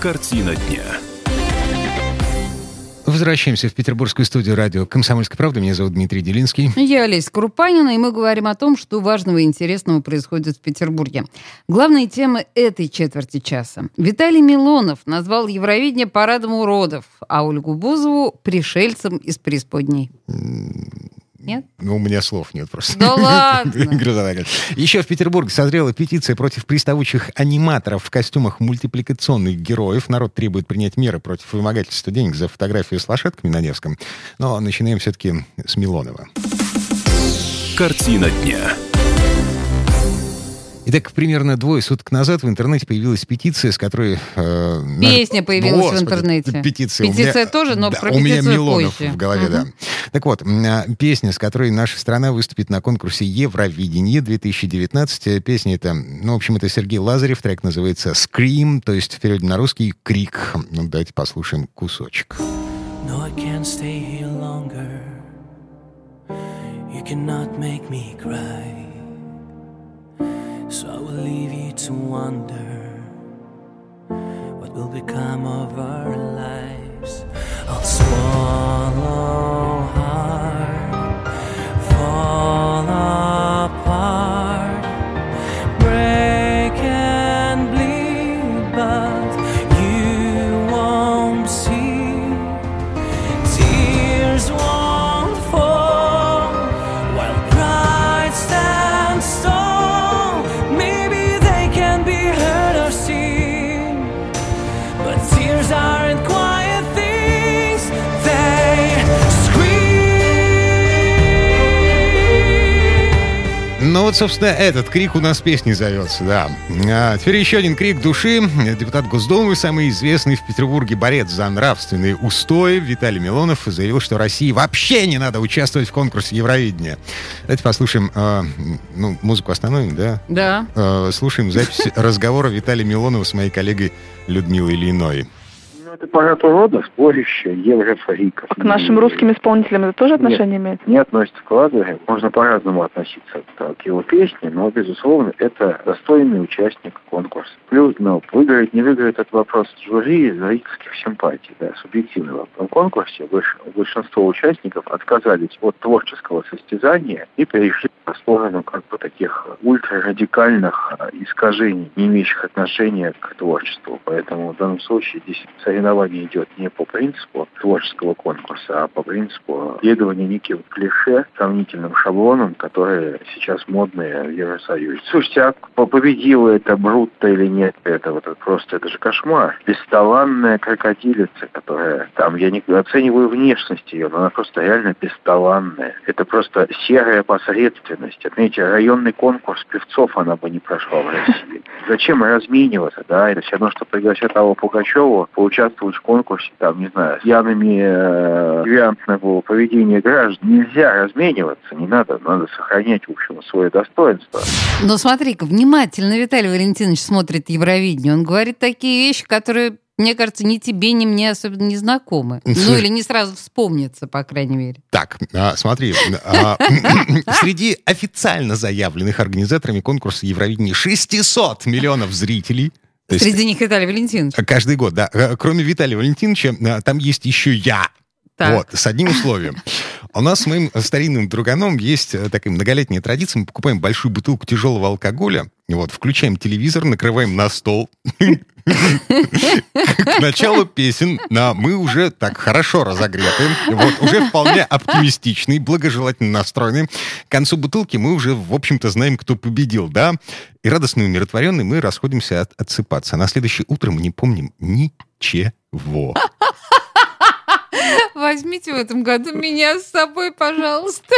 Картина дня. Возвращаемся в петербургскую студию радио «Комсомольская правда». Меня зовут Дмитрий Делинский. Я Олеся Крупанина, и мы говорим о том, что важного и интересного происходит в Петербурге. Главные темы этой четверти часа. Виталий Милонов назвал Евровидение парадом уродов, а Ольгу Бузову — пришельцем из преисподней. Нет? Ну, у меня слов нет просто. Да ладно! Еще в Петербурге созрела петиция против приставучих аниматоров в костюмах мультипликационных героев. Народ требует принять меры против вымогательства денег за фотографию с лошадками на Невском. Но начинаем все-таки с Милонова. Картина дня. Итак, примерно 2 суток назад в интернете появилась петиция, с которой... Песня появилась в интернете. Петиция тоже, но да, про петицию у меня Милонов позже. в голове, да. Так вот, песня, с которой наша страна выступит на конкурсе Евровидение 2019. Песня это, в общем, это Сергей Лазарев. Трек называется «Scream», то есть в переводе на русский «Крик». Ну, давайте послушаем кусочек. No, I can't stay here longer. You cannot make me cry. So I will leave you to wonder what will become of our lives. I'll swallow hard, fall apart, break and bleed, but you won't see. Tears won't fall while pride stands tall. Tears aren't quiet things, they scream. Ну вот, собственно, этот крик у нас песней зовется, да. А теперь еще один крик души. Депутат Госдумы, самый известный в Петербурге борец за нравственные устои Виталий Милонов заявил, что России вообще не надо участвовать в конкурсе Евровидения. Давайте послушаем, музыку остановим, да? Да. Слушаем запись разговора Виталия Милонова с моей коллегой Людмилой Ильиной. Это парад уродов, сборище еврофриков. К нашим русским исполнителям это тоже отношение имеет? Не относится к Лазареву. Можно по-разному относиться к его песне, но, безусловно, это достойный участник конкурса. Плюс, выиграет, не выиграет, это вопрос жюри, зрительских симпатий, да, субъективный вопрос. В конкурсе большинство участников отказались от творческого состязания и перешли в сторону таких ультрарадикальных искажений, не имеющих отношения к творчеству. Поэтому в данном случае здесь соревнование идет не по принципу творческого конкурса, а по принципу следования неким клише, сомнительным шаблонам, которые сейчас модные в Евросоюзе. Слушайте, а победила это Брутто или нет? Это же кошмар. Бесталанная крокодилица, которая я не оцениваю внешность ее, но она просто реально бесталанная. Это просто серая посредственность. Отметьте, районный конкурс певцов она бы не прошла в России. Зачем размениваться, да? Это все равно, что пригласят Аллу Пугачеву поучаствовать в конкурсе, с пьяными девиантного поведения граждан. Нельзя размениваться, не надо. Надо сохранять, в общем, свое достоинство. Но смотри-ка, внимательно Виталий Валентинович смотрит Евровидение. Он говорит такие вещи, которые, мне кажется, ни тебе, ни мне особенно не знакомы. Или не сразу вспомнятся, по крайней мере. Так, смотри. Среди официально заявленных организаторами конкурса Евровидения 600 миллионов зрителей. Среди них Виталий Валентинович. Каждый год, да. Кроме Виталия Валентиновича, там есть еще я. Так. Вот, с одним условием. У нас с моим старинным друганом есть такая многолетняя традиция. Мы покупаем большую бутылку тяжелого алкоголя, включаем телевизор, накрываем на стол. К началу песен мы уже так хорошо разогреты, уже вполне оптимистичны, благожелательно настроены. К концу бутылки мы уже, в общем-то, знаем, кто победил, да? И радостно умиротворенные мы расходимся отсыпаться. А на следующее утро мы не помним ничего. Возьмите в этом году меня с собой, пожалуйста.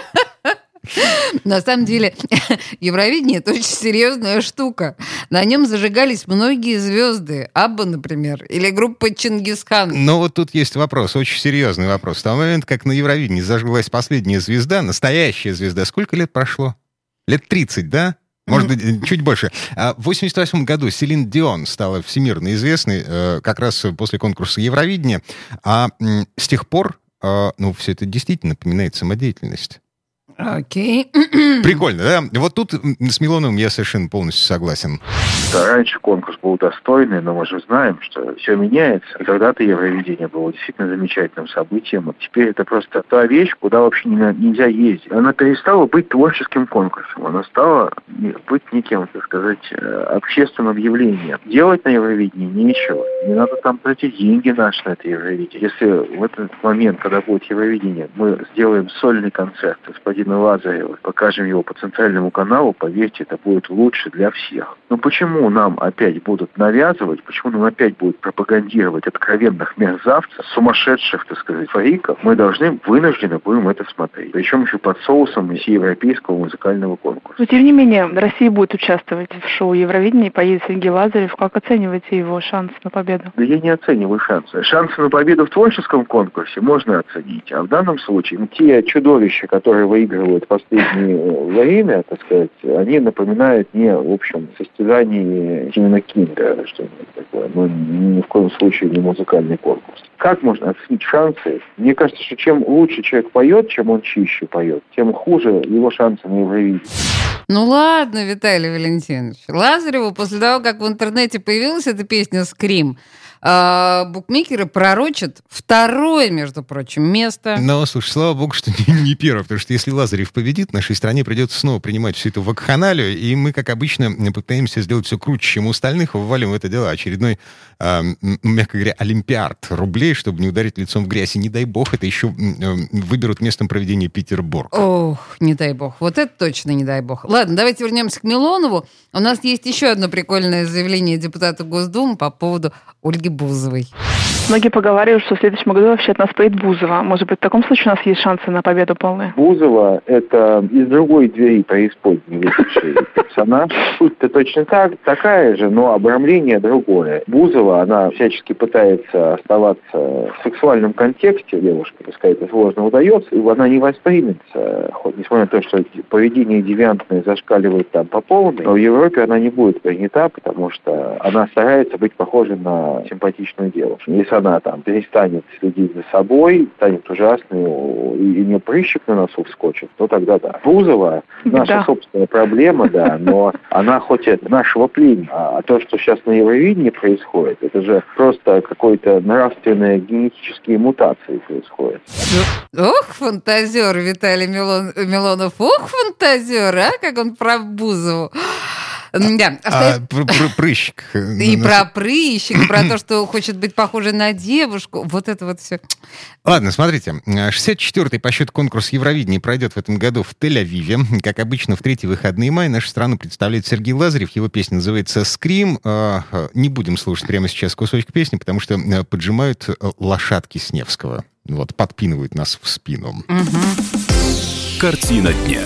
На самом деле, Евровидение — это очень серьезная штука. На нем зажигались многие звезды. Абба, например, или группа Чингисхан. Но вот тут есть вопрос, очень серьезный вопрос. В тот момент, как на Евровидении зажглась последняя звезда, настоящая звезда, сколько лет прошло? Лет 30, да? Может быть, чуть больше. В 1988 году Селин Дион стала всемирно известной как раз после конкурса Евровидения. А с тех пор, все это действительно напоминает самодеятельность. Окей. Прикольно, да? Вот тут с Милоновым я совершенно полностью согласен. Да, раньше конкурс был достойный, но мы же знаем, что все меняется. И когда-то Евровидение было действительно замечательным событием. А теперь это просто та вещь, куда вообще нельзя ездить. Она перестала быть творческим конкурсом. Она стала быть неким, так сказать, общественным явлением. Делать на Евровидении нечего. Не надо там тратить деньги наши на это Евровидение. Если в этот момент, когда будет Евровидение, мы сделаем сольный концерт господина Лазарева, покажем его по центральному каналу, поверьте, это будет лучше для всех. Но почему нам опять будут навязывать, почему нам опять будут пропагандировать откровенных мерзавцев, сумасшедших, так сказать, фриков? Мы вынуждены будем это смотреть. Причем еще под соусом всеевропейского музыкального конкурса. Но, тем не менее, Россия будет участвовать в шоу Евровидения, поедет Сергей Лазарев. Как оцениваете его шансы на победу? Да я не оцениваю шансы. Шансы на победу в творческом конкурсе можно оценить. А в данном случае те чудовища, которые выигрывают в последнее время, так сказать, они напоминают мне, в общем, состязание Стивена Кинга, что-нибудь такое. Но ни в коем случае не музыкальный конкурс. Как можно оценить шансы? Мне кажется, что чем лучше человек поет, чем он чище поет, тем хуже его шансы на Евровидение. Ну ладно, Виталий Валентинович. Лазареву после того, как в интернете появилась эта песня «Скрим», букмекеры пророчат второе, между прочим, место. Но, слушай, слава богу, что не первое, потому что если Лазарев победит, нашей стране придется снова принимать всю эту вакханалию, и мы, как обычно, пытаемся сделать все круче, чем у остальных, вывалим в это дело очередной, мягко говоря, олимпиад рублей, чтобы не ударить лицом в грязь. И не дай бог, это еще выберут местом проведения Петербург. Ох, не дай бог. Вот это точно не дай бог. Ладно, давайте вернемся к Милонову. У нас есть еще одно прикольное заявление депутата Госдумы по поводу Ольги Бузовой. Многие поговаривают, что в следующем году вообще от нас поедет Бузова. Может быть, в таком случае у нас есть шансы на победу полные? Бузова — это из другой двери преисподней вышедший персонаж. Суть-то точно такая же, но обрамление другое. Бузова, она всячески пытается оставаться в сексуальном контексте, девушка, пускай это сложно удается, и она не воспримется, хоть несмотря на то, что поведение девиантное зашкаливает там по полной, но в Европе она не будет принята, потому что она старается быть похожей на симпатичную девушку. Если она там перестанет следить за собой, станет ужасной и не прыщик на носу вскочит, то тогда да. Бузова — наша собственная проблема, да, но она хоть от нашего племени. А то, что сейчас на Евровидении происходит, это же просто какой-то нравственные генетические мутации происходят. Ох, фантазер Виталий Милонов, ох, фантазер, а, как он про Бузову. Да, про прыщик. И про прыщик, про то, что хочет быть похожей на девушку. Вот это вот все. Ладно, смотрите. 64-й по счету конкурс Евровидения пройдет в этом году в Тель-Авиве. Как обычно, в третьи выходные мая нашу страну представляет Сергей Лазарев. Его песня называется «Скрим». Не будем слушать прямо сейчас кусочек песни, потому что поджимают лошадки с Невского. Вот, подпинывают нас в спину. Картина дня.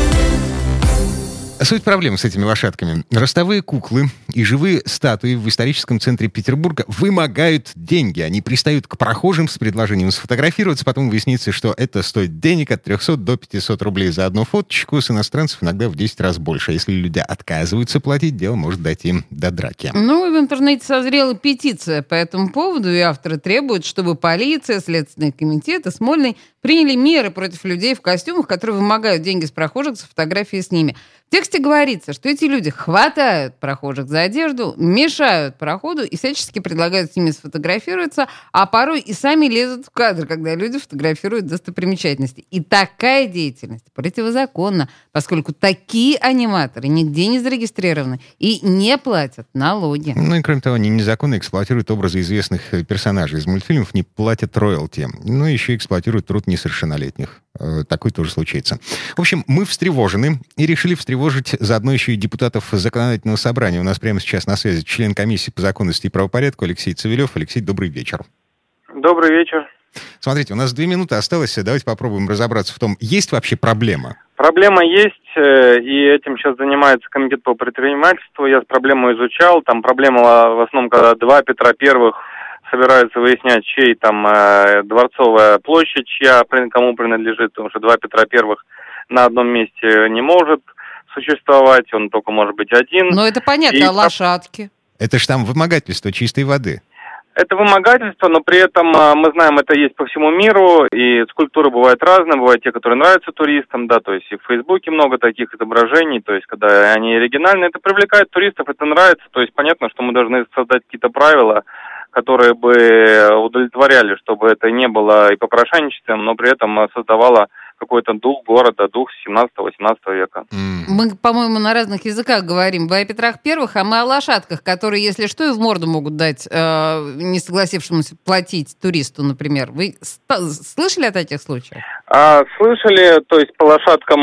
Суть проблемы с этими лошадками. Ростовые куклы и живые статуи в историческом центре Петербурга вымогают деньги. Они пристают к прохожим с предложением сфотографироваться. Потом выяснится, что это стоит денег от 300 до 500 рублей за одну фоточку. С иностранцев иногда в 10 раз больше. Если люди отказываются платить, дело может дойти до драки. Ну, в интернете созрела петиция по этому поводу, и авторы требуют, чтобы полиция, Следственный комитет и Смольный приняли меры против людей в костюмах, которые вымогают деньги с прохожих с фотографией с ними. В тексте говорится, что эти люди хватают прохожих за одежду, мешают проходу и всячески предлагают с ними сфотографироваться, а порой и сами лезут в кадр, когда люди фотографируют достопримечательности. И такая деятельность противозаконна, поскольку такие аниматоры нигде не зарегистрированы и не платят налоги. Ну и кроме того, они незаконно эксплуатируют образы известных персонажей из мультфильмов, не платят роялти. Ну и еще эксплуатируют труд несовершеннолетних. Такое тоже случается. В общем, мы встревожены и решили встревожить заодно еще и депутатов законодательного собрания. У нас прямо сейчас на связи член комиссии по законности и правопорядку Алексей Цивилев. Алексей, добрый вечер. Добрый вечер. Смотрите, у нас 2 минуты осталось. Давайте попробуем разобраться в том, есть вообще проблема? Проблема есть, и этим сейчас занимается комитет по предпринимательству. Я проблему изучал. Там проблема в основном, когда 2 Петра Первых собираются выяснять, чей там Дворцовая площадь, кому принадлежит, потому что 2 Петра Первых на одном месте не может существовать, он только может быть один. Но это понятно, а лошадки? Это ж там вымогательство чистой воды. Это вымогательство, но при этом мы знаем, это есть по всему миру, и скульптуры бывают разные, бывают те, которые нравятся туристам, да, то есть и в Фейсбуке много таких изображений, то есть когда они оригинальные, это привлекает туристов, это нравится, то есть понятно, что мы должны создать какие-то правила, которые бы удовлетворяли, чтобы это не было и попрошайничеством, но при этом создавало какой-то дух города, дух 17-18 века. Мы, по-моему, на разных языках говорим. Вы о Петрах Первых, а мы о лошадках, которые, если что, и в морду могут дать не согласившемуся платить туристу, например. Вы слышали о таких случаях? Слышали, то есть по лошадкам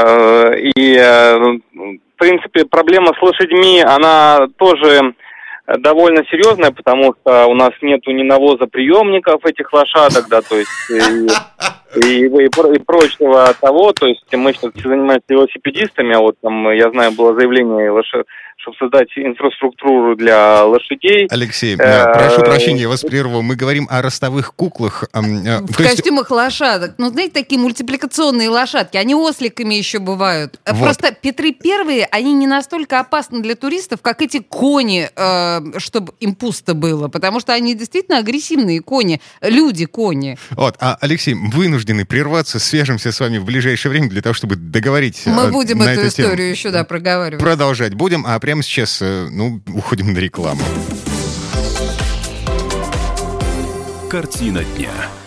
в принципе, проблема с лошадьми, она тоже довольно серьезная, потому что у нас нету ни навоза приемников этих лошадок, да, то есть и прочего того, то есть мы сейчас занимаемся велосипедистами, а вот там, я знаю, было заявление, чтобы создать инфраструктуру для лошадей. Алексей, прошу прощения, я вас прерву. Мы говорим о ростовых куклах. В костюмах лошадок. Ну, знаете, такие мультипликационные лошадки, они осликами еще бывают. Вот. Просто Петры Первые, они не настолько опасны для туристов, как эти кони, чтобы им пусто было, потому что они действительно агрессивные кони, люди-кони. Вот, Алексей, вынуждены прерваться, свяжемся с вами в ближайшее время для того, чтобы договорить. Мы будем на эту историю тему. еще, проговаривать. Продолжать будем, а прямо сейчас, уходим на рекламу. Картина дня.